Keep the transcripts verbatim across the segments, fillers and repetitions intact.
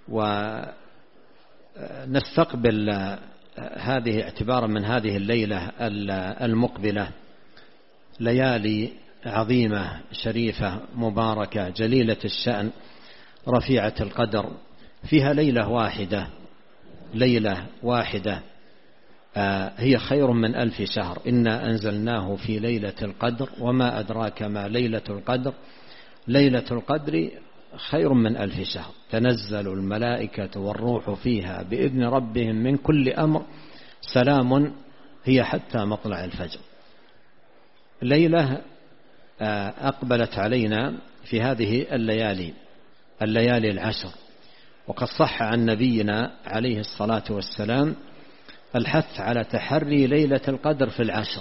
ونستقبل هذه اعتبارا من هذه الليلة المقبلة ليالي عظيمة شريفة مباركة جليلة الشأن رفيعة القدر، فيها ليلة واحدة ليلة واحدة هي خير من ألف شهر. إنا أنزلناه في ليلة القدر وما أدراك ما ليلة القدر، ليلة القدر خير من ألف شهر. تنزل الملائكة والروح فيها بإذن ربهم من كل أمر، سلام هي حتى مطلع الفجر. ليلة أقبلت علينا في هذه الليالي الليالي العشر، وقد صح عن نبينا عليه الصلاة والسلام الحث على تحري ليلة القدر في العشر.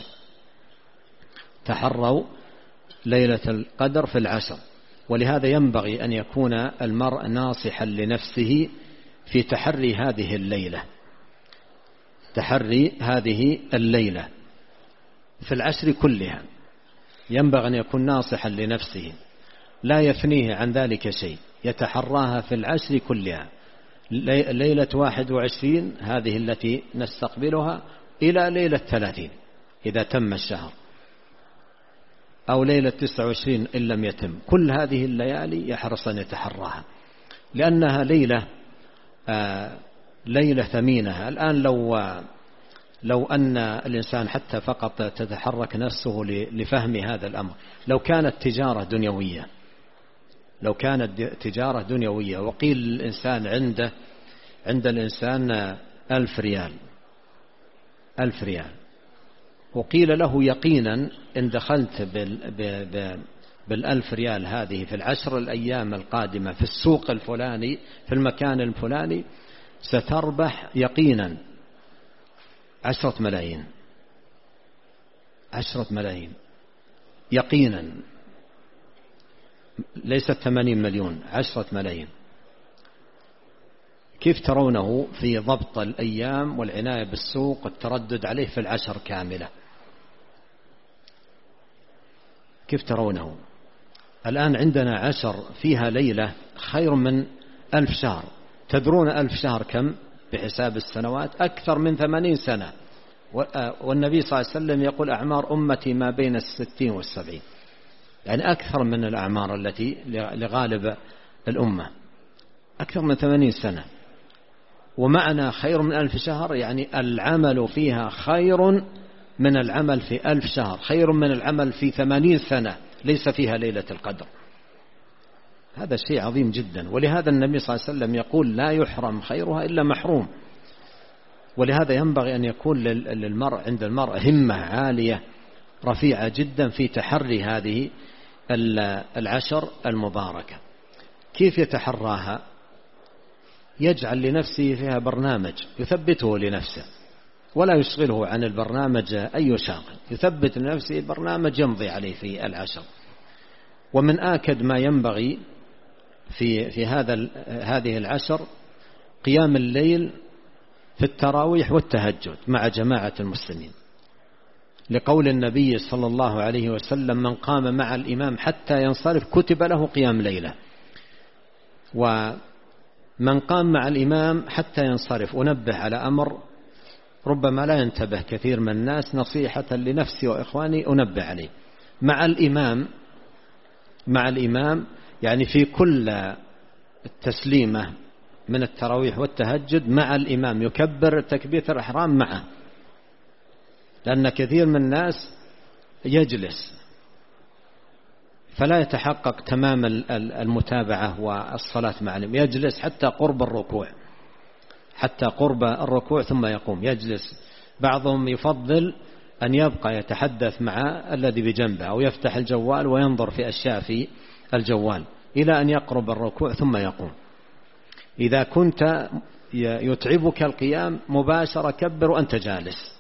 تحروا ليلة القدر في العشر، ولهذا ينبغي أن يكون المرء ناصحا لنفسه في تحري هذه الليلة تحري هذه الليلة في العشر كلها. ينبغي أن يكون ناصحا لنفسه لا يفنيه عن ذلك شيء، يتحراها في العشر كلها. ليلة واحد وعشرين هذه التي نستقبلها إلى ليلة ثلاثين إذا تم الشهر، أو ليلة تسعة وعشرين إن لم يتم. كل هذه الليالي يحرص أن يتحراها، لأنها ليلة آه ليلة ثمينة. الآن لو لو أن الإنسان حتى فقط تتحرك نفسه لفهم هذا الأمر، لو كانت تجارة دنيوية لو كانت تجارة دنيوية وقيل الإنسان عنده عند الإنسان ألف ريال ألف ريال وقيل له يقينا إن دخلت بالألف ريال هذه في العشر الأيام القادمة في السوق الفلاني في المكان الفلاني ستربح يقينا عشرة ملايين عشرة ملايين يقينا، ليست ثمانين مليون، عشرة ملايين. كيف ترونه في ضبط الأيام والعناية بالسوق والتردد عليه في العشر كاملة؟ كيف ترونه؟ الآن عندنا عشر فيها ليلة خير من ألف شهر. تدرون ألف شهر كم بحساب السنوات؟ أكثر من ثمانين سنة. والنبي صلى الله عليه وسلم يقول أعمار أمتي ما بين الستين والسبعين، يعني أكثر من الأعمار التي لغالب الأمة، أكثر من ثمانين سنة. ومعنى خير من ألف شهر يعني العمل فيها خير من العمل في ألف شهر، خير من العمل في ثمانين سنة ليس فيها ليلة القدر. هذا شيء عظيم جدا، ولهذا النبي صلى الله عليه وسلم يقول لا يحرم خيرها إلا محروم. ولهذا ينبغي أن يكون للمرء عند المرء همة عالية رفيعة جدا في تحري هذه العشر المباركة. كيف يتحراها؟ يجعل لنفسه فيها برنامج يثبته لنفسه ولا يشغله عن البرنامج أي شاغل، يثبت لنفسه برنامج يمضي عليه في العشر. ومن آكد ما ينبغي في في هذا هذه العشر قيام الليل في التراويح والتهجد مع جماعة المسلمين، لقول النبي صلى الله عليه وسلم من قام مع الإمام حتى ينصرف كتب له قيام ليلة. ومن قام مع الإمام حتى ينصرف، أنبه على أمر ربما لا ينتبه كثير من الناس، نصيحة لنفسي وإخواني أنبه عليه. مع الإمام مع الإمام يعني في كل التسليمة من التراويح والتهجد مع الإمام يكبر تكبيرة الإحرام معه، لأن كثير من الناس يجلس فلا يتحقق تمام المتابعة والصلاة مع الإمام، يجلس حتى قرب الركوع حتى قرب الركوع ثم يقوم يجلس. بعضهم يفضل أن يبقى يتحدث مع الذي بجنبه أو يفتح الجوال وينظر في أشياء في الجوال إلى أن يقرب الركوع ثم يقوم. إذا كنت يتعبك القيام مباشرة كبر وأنت جالس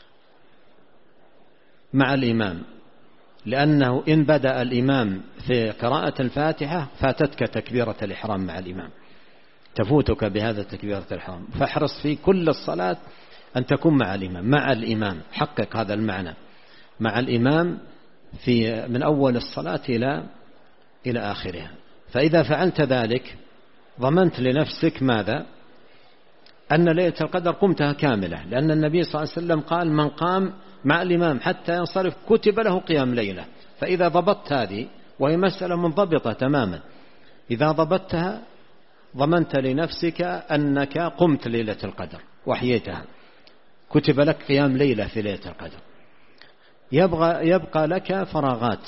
مع الإمام، لأنه إن بدأ الإمام في قراءة الفاتحة فاتتك تكبيرة الإحرام مع الإمام، تفوتك بهذا تكبيرة الإحرام. فاحرص في كل الصلاة أن تكون مع الإمام مع الإمام حقق هذا المعنى مع الإمام في من أول الصلاة إلى إلى آخرها. فإذا فعلت ذلك ضمنت لنفسك ماذا؟ أن ليلة القدر قمتها كاملة، لأن النبي صلى الله عليه وسلم قال من قام مع الإمام حتى ينصرف كتب له قيام ليلة. فإذا ضبطت هذه، وهي مسألة منضبطة تماما، إذا ضبطتها ضمنت لنفسك أنك قمت ليلة القدر وحييتها، كتب لك قيام ليلة في ليلة القدر. يبقى, يبقى لك فراغات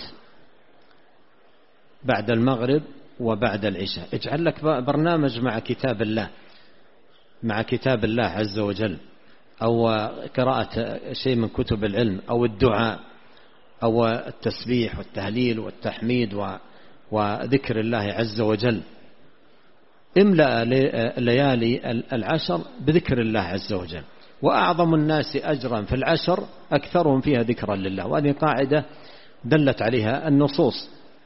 بعد المغرب وبعد العشاء. اجعل لك برنامج مع كتاب الله، مع كتاب الله عز وجل، أو قراءة شيء من كتب العلم، أو الدعاء، أو التسبيح والتهليل والتحميد وذكر الله عز وجل. املأ ليالي العشر بذكر الله عز وجل. وأعظم الناس أجرا في العشر أكثرهم فيها ذكرا لله، وهذه قاعدة دلت عليها النصوص.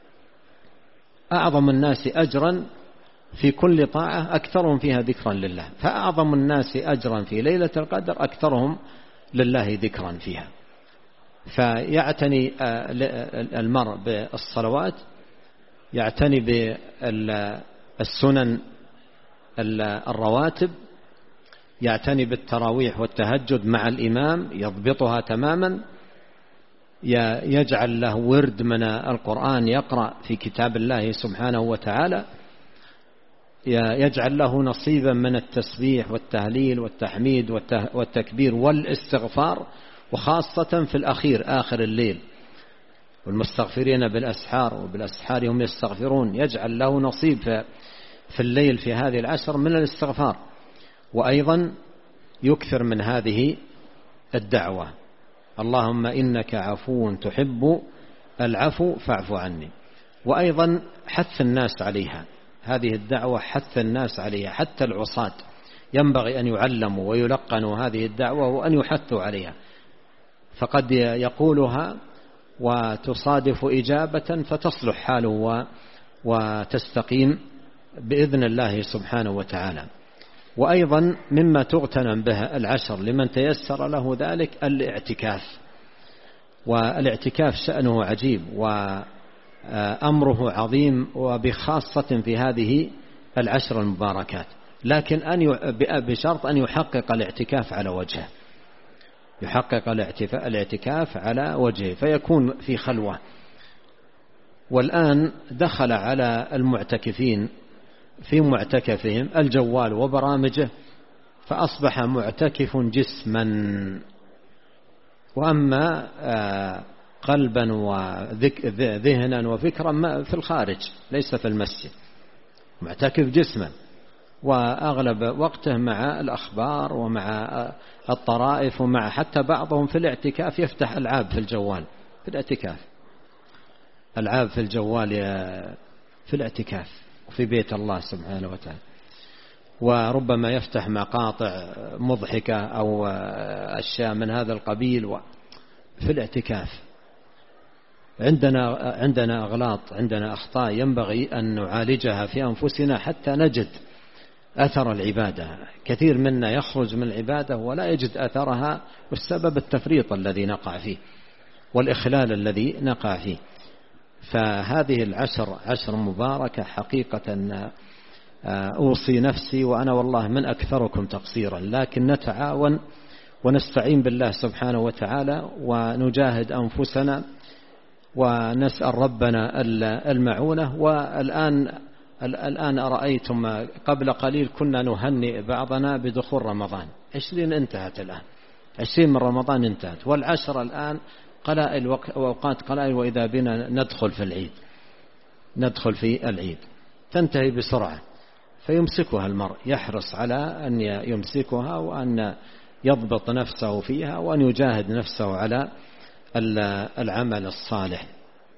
أعظم الناس أجرا في كل طاعة أكثرهم فيها ذكرا لله، فأعظم الناس أجرا في ليلة القدر أكثرهم لله ذكرا فيها. فيعتني المرء بالصلوات، يعتني بالسنن الرواتب، يعتني بالتراويح والتهجد مع الإمام يضبطها تماما، يجعل له ورد من القرآن يقرأ في كتاب الله سبحانه وتعالى، يجعل له نصيبا من التسبيح والتهليل والتحميد والتكبير والاستغفار، وخاصة في الأخير آخر الليل، والمستغفرين بالأسحار وبالأسحار هم يستغفرون. يجعل له نصيب في الليل في هذه العشر من الاستغفار. وأيضا يكثر من هذه الدعوة: اللهم إنك عفو تحب العفو فاعف عني. وأيضا حث الناس عليها، هذه الدعوة حث الناس عليها، حتى العصاة ينبغي أن يعلموا ويلقنوا هذه الدعوة وأن يحثوا عليها، فقد يقولها وتصادف إجابة فتصلح حاله وتستقيم بإذن الله سبحانه وتعالى. وأيضا مما تغتنم به العشر لمن تيسر له ذلك الاعتكاف. والاعتكاف شأنه عجيب وأمره عظيم، وبخاصة في هذه العشر المباركات، لكن أن بشرط أن يحقق الاعتكاف على وجهه، يحقق الاعتكاف على وجهه فيكون في خلوة. والآن دخل على المعتكفين في معتكفهم الجوال وبرامجه، فأصبح معتكف جسما، وأما قلبا وذهنا وفكرا في الخارج ليس في المسجد. معتكف جسما، وأغلب وقته مع الأخبار ومع الطرائف، ومع حتى بعضهم في الاعتكاف يفتح ألعاب في الجوال في الاعتكاف، ألعاب في الجوال في الاعتكاف وفي بيت الله سبحانه وتعالى، وربما يفتح مقاطع مضحكة أو أشياء من هذا القبيل في الاعتكاف. عندنا عندنا أغلاط، عندنا أخطاء ينبغي أن نعالجها في أنفسنا حتى نجد أثر العبادة. كثير منا يخرج من العبادة ولا يجد أثرها، والسبب التفريط الذي نقع فيه والإخلال الذي نقع فيه. فهذه العشر عشر مباركة حقيقة أوصي نفسي، وأنا والله من أكثركم تقصيرا، لكن نتعاون ونستعين بالله سبحانه وتعالى ونجاهد أنفسنا ونسأل ربنا المعونة. والآن الآن أرأيتم قبل قليل كنا نهنئ بعضنا بدخول رمضان، عشرين انتهت الآن، عشرين من رمضان انتهت، والعشر الآن قلائل وأوقات قلائل، وإذا بنا ندخل في العيد ندخل في العيد تنتهي بسرعة، فيمسكها المرء، يحرص على أن يمسكها وأن يضبط نفسه فيها وأن يجاهد نفسه على العمل الصالح.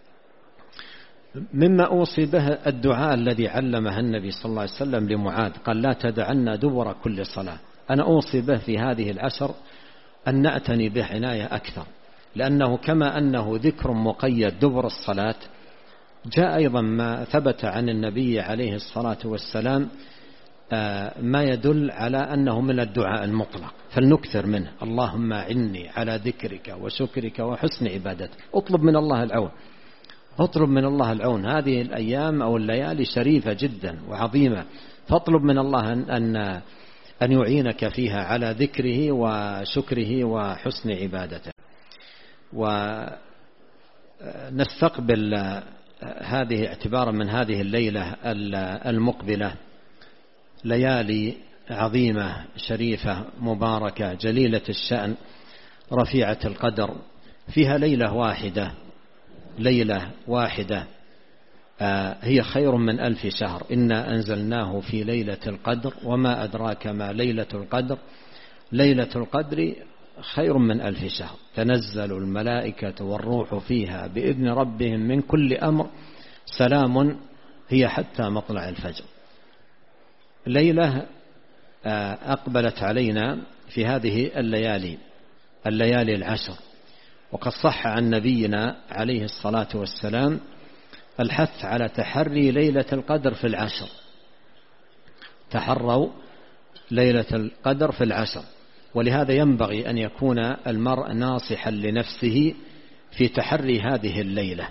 مما أوصي به الدعاء الذي علمه النبي صلى الله عليه وسلم لمعاذ، قال لا تدعنا دبر كل صلاة. أنا أوصي به في هذه العشر أن نعتني به عناية أكثر، لأنه كما أنه ذكر مقيد دبر الصلاة، جاء أيضا ما ثبت عن النبي عليه الصلاة والسلام ما يدل على أنه من الدعاء المطلق، فلنكثر منه. اللهم أعني على ذكرك وشكرك وحسن عبادتك. اطلب من الله العون، اطلب من الله العون. هذه الأيام أو الليالي شريفة جدا وعظيمة، فاطلب من الله أن أن يعينك فيها على ذكره وشكره وحسن عبادته. ونستقبل هذه اعتبارا من هذه الليلة المقبلة ليالي عظيمة شريفة مباركة جليلة الشأن رفيعة القدر، فيها ليلة واحدة ليلة واحدة هي خير من ألف شهر. إنا أنزلناه في ليلة القدر وما أدراك ما ليلة القدر، ليلة القدر خير من ألف شهر. تنزل الملائكة والروح فيها بإذن ربهم من كل أمر، سلام هي حتى مطلع الفجر. ليلة أقبلت علينا في هذه الليالي الليالي العشر، وقد صح عن نبينا عليه الصلاة والسلام الحث على تحري ليلة القدر في العشر. تحروا ليلة القدر في العشر، ولهذا ينبغي أن يكون المرء ناصحا لنفسه في تحري هذه الليلة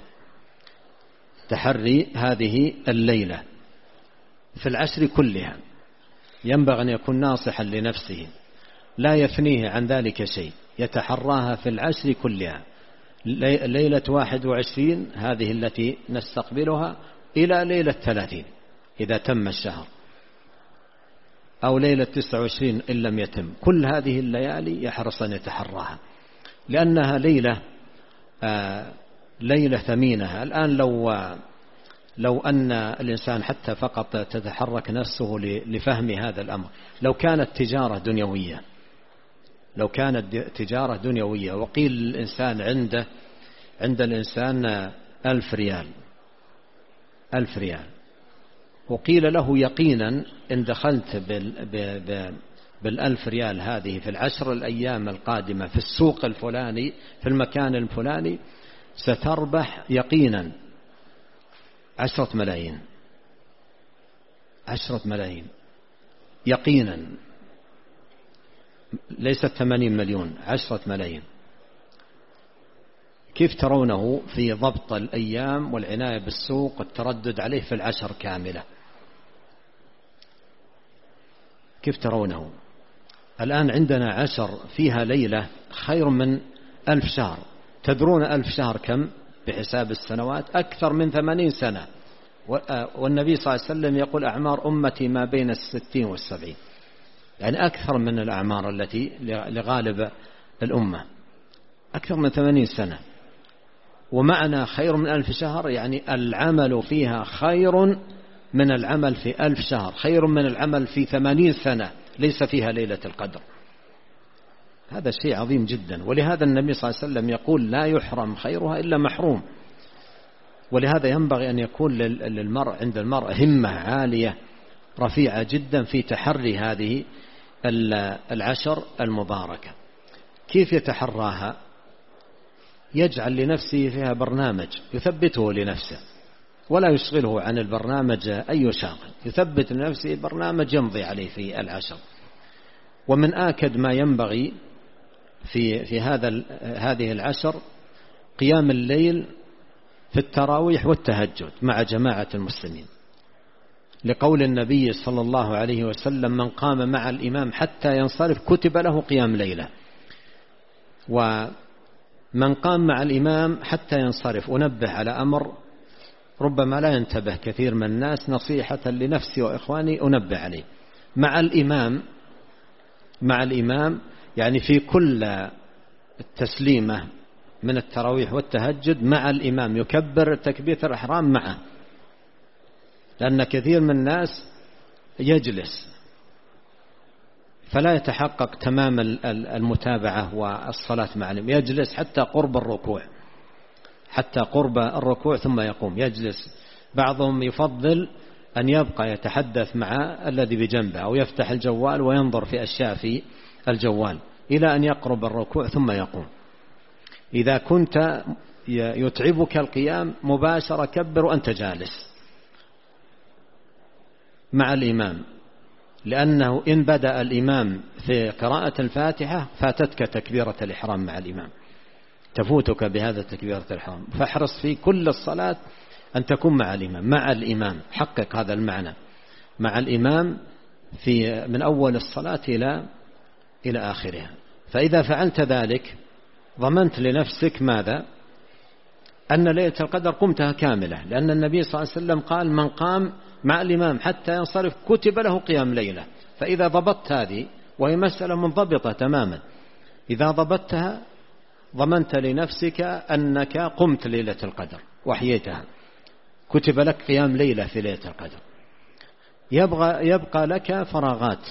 تحري هذه الليلة في العشر كلها. ينبغي أن يكون ناصحا لنفسه لا يفنيه عن ذلك شيء، يتحراها في العشر كلها. ليلة واحد وعشرين هذه التي نستقبلها إلى ليلة ثلاثين إذا تم الشهر، أو ليلة تسعة وعشرين إن لم يتم. كل هذه الليالي يحرص أن يتحراها، لأنها ليلة آه ليلة ثمينة. الآن لو لو أن الإنسان حتى فقط تتحرك نفسه لفهم هذا الأمر، لو كانت تجارة دنيوية لو كانت تجارة دنيوية وقيل الإنسان عنده عند الإنسان ألف ريال ألف ريال وقيل له يقينا إن دخلت بالألف ريال هذه في العشر الأيام القادمة في السوق الفلاني في المكان الفلاني ستربح يقينا عشرة ملايين عشرة ملايين يقينا، ليست ثمانين مليون، عشرة ملايين. كيف ترونه في ضبط الأيام والعناية بالسوق والتردد عليه في العشر كاملة؟ كيف ترونه؟ الآن عندنا عشر فيها ليلة خير من ألف شهر. تدرون ألف شهر كم بحساب السنوات؟ أكثر من ثمانين سنة. والنبي صلى الله عليه وسلم يقول أعمار أمتي ما بين الستين والسبعين، يعني أكثر من الأعمار التي لغالب الأمة، أكثر من ثمانين سنة. ومعنى خير من ألف شهر يعني العمل فيها خير من العمل في ألف شهر، خير من العمل في ثمانين سنة ليس فيها ليلة القدر. هذا شيء عظيم جدا، ولهذا النبي صلى الله عليه وسلم يقول لا يحرم خيرها إلا محروم. ولهذا ينبغي أن يكون للمرء عند المرء همة عالية رفيعة جدا في تحري هذه العشر المباركة. كيف يتحراها؟ يجعل لنفسه فيها برنامج يثبته لنفسه ولا يشغله عن البرنامج أي شاغل، يثبت لنفسه برنامج يمضي عليه في العشر. ومن آكد ما ينبغي في في هذا هذه العشر قيام الليل في التراويح والتهجد مع جماعة المسلمين، لقول النبي صلى الله عليه وسلم من قام مع الإمام حتى ينصرف كتب له قيام ليلة. ومن قام مع الإمام حتى ينصرف، أنبه على أمر ربما لا ينتبه كثير من الناس، نصيحة لنفسي وإخواني أنبه عليه. مع الإمام مع الإمام يعني في كل التسليمة من التراويح والتهجد مع الإمام يكبر تكبيرة الإحرام معه، لأن كثير من الناس يجلس فلا يتحقق تمام المتابعة والصلاة مع الإمام، يجلس حتى قرب الركوع حتى قرب الركوع ثم يقوم يجلس. بعضهم يفضل أن يبقى يتحدث مع الذي بجنبه أو يفتح الجوال وينظر في أشياء في الجوال إلى أن يقرب الركوع ثم يقوم. إذا كنت يتعبك القيام مباشرة كبر وأنت جالس مع الإمام، لأنه إن بدأ الإمام في قراءة الفاتحة فاتتك تكبيرة الإحرام مع الإمام، تفوتك بهذا تكبيرة الإحرام. فاحرص في كل الصلاة أن تكون مع الإمام مع الإمام حقق هذا المعنى. مع الإمام في من أول الصلاة إلى إلى آخرها. فإذا فعلت ذلك ضمنت لنفسك ماذا؟ أن ليلة القدر قمتها كاملة، لأن النبي صلى الله عليه وسلم قال من قام مع الإمام حتى ينصرف كتب له قيام ليلة. فإذا ضبطت هذه، وهي مسألة منضبطة تماما، إذا ضبطتها ضمنت لنفسك أنك قمت ليلة القدر وحييتها، كتب لك قيام ليلة في ليلة القدر. يبقى, يبقى لك فراغات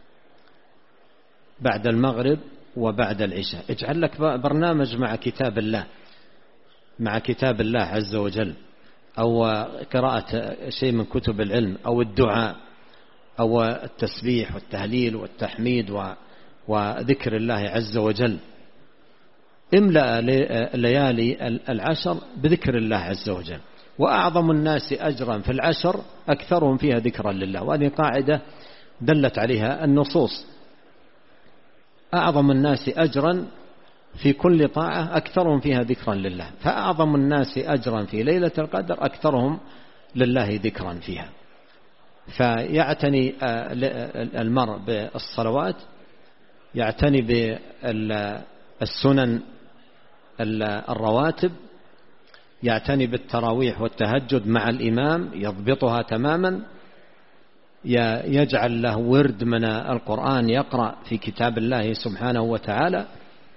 بعد المغرب وبعد العشاء. اجعل لك برنامج مع كتاب الله، مع كتاب الله عز وجل، أو قراءة شيء من كتب العلم، أو الدعاء، أو التسبيح والتهليل والتحميد وذكر الله عز وجل. املأ ليالي العشر بذكر الله عز وجل. وأعظم الناس أجرا في العشر أكثرهم فيها ذكرا لله، وهذه قاعدة دلت عليها النصوص. أعظم الناس أجرا في كل طاعة أكثرهم فيها ذكرا لله، فأعظم الناس أجرا في ليلة القدر أكثرهم لله ذكرا فيها. فيعتني المرء بالصلوات، يعتني بالسنن الرواتب، يعتني بالتراويح والتهجد مع الإمام يضبطها تماما، يجعل له ورد من القرآن يقرأ في كتاب الله سبحانه وتعالى،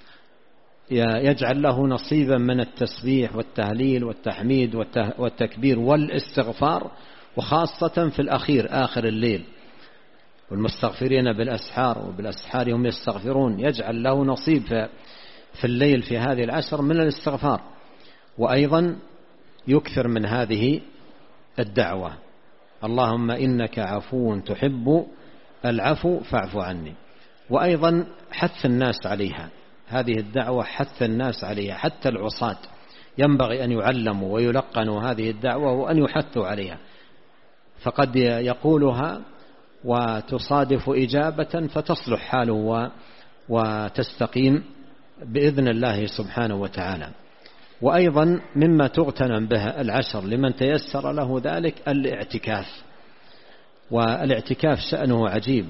يجعل له نصيبا من التسبيح والتهليل والتحميد والتكبير والاستغفار، وخاصة في الأخير آخر الليل، والمستغفرين بالأسحار وبالأسحار هم يستغفرون، يجعل له نصيب في الليل في هذه العشر من الاستغفار. وأيضا يكثر من هذه الدعوة: اللهم إنك عفو تحب العفو فاعف عني. وأيضا حث الناس عليها، هذه الدعوة حث الناس عليها، حتى العصاة ينبغي أن يعلموا ويلقنوا هذه الدعوة وأن يحثوا عليها، فقد يقولها وتصادف إجابة فتصلح حاله وتستقيم بإذن الله سبحانه وتعالى. وأيضا مما تغتنم به العشر لمن تيسر له ذلك الاعتكاف. والاعتكاف شأنه عجيب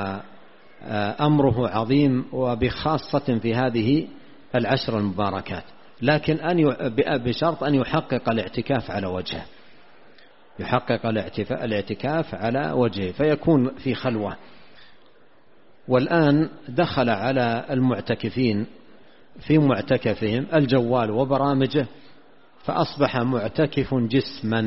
وأمره عظيم، وبخاصة في هذه العشر المباركات، لكن أن بشرط أن يحقق الاعتكاف على وجهه، يحقق الاعتكاف على وجهه فيكون في خلوة. والآن دخل على المعتكفين في معتكفهم الجوال وبرامجه، فأصبح معتكف جسما،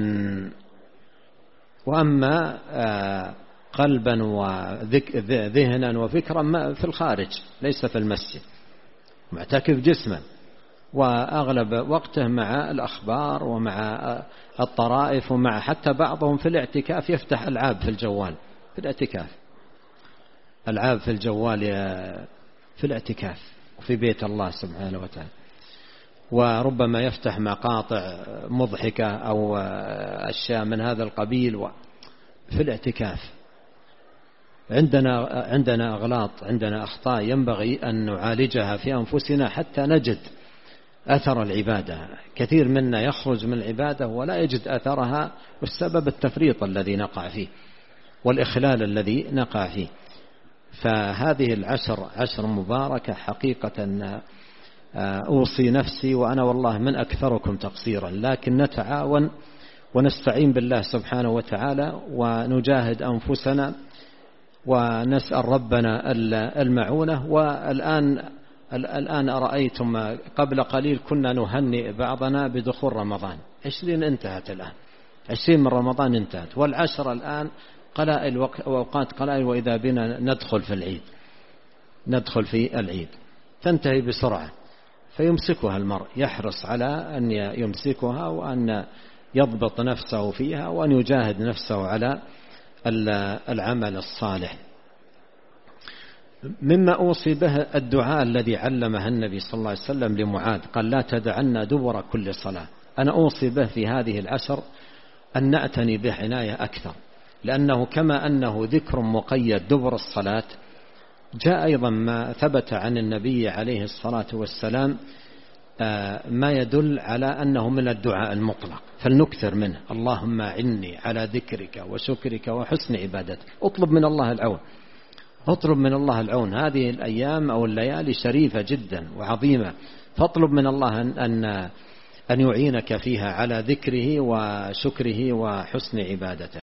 وأما قلبا وذهنا وفكرا في الخارج ليس في المسجد. معتكف جسما، وأغلب وقته مع الأخبار ومع الطرائف، ومع حتى بعضهم في الاعتكاف يفتح ألعاب في الجوال، في الاعتكاف ألعاب في الجوال في الاعتكاف في بيت الله سبحانه وتعالى، وربما يفتح مقاطع مضحكة أو أشياء من هذا القبيل في الاعتكاف. عندنا عندنا أغلاط، عندنا أخطاء ينبغي أن نعالجها في أنفسنا حتى نجد أثر العبادة. كثير منا يخرج من العبادة ولا يجد أثرها، والسبب التفريط الذي نقع فيه والإخلال الذي نقع فيه. فهذه العشر عشر مباركة حقيقة أوصي نفسي، وأنا والله من أكثركم تقصيرا، لكن نتعاون ونستعين بالله سبحانه وتعالى ونجاهد أنفسنا ونسأل ربنا المعونة. والآن الآن أرأيتم قبل قليل كنا نهنئ بعضنا بدخول رمضان، عشرين انتهت الآن، عشرين من رمضان انتهت، والعشر الآن قلائل وأوقات قلائل، وإذا بنا ندخل في العيد، ندخل في العيد تنتهي بسرعة، فيمسكها المرء، يحرص على أن يمسكها وأن يضبط نفسه فيها وأن يجاهد نفسه على العمل الصالح. مما أوصي به الدعاء الذي علمه النبي صلى الله عليه وسلم لمعاذ، قال لا تدعنا دبر كل صلاة. أنا أوصي به في هذه العشر أن نعتني به عناية أكثر، لأنه كما أنه ذكر مقيد دبر الصلاة، جاء أيضا ما ثبت عن النبي عليه الصلاة والسلام ما يدل على أنه من الدعاء المطلق، فلنكثر منه. اللهم أعني على ذكرك وشكرك وحسن عبادتك. اطلب من الله العون، اطلب من الله العون. هذه الأيام أو الليالي شريفة جدا وعظيمة، فاطلب من الله أن أن يعينك فيها على ذكره وشكره وحسن عبادته.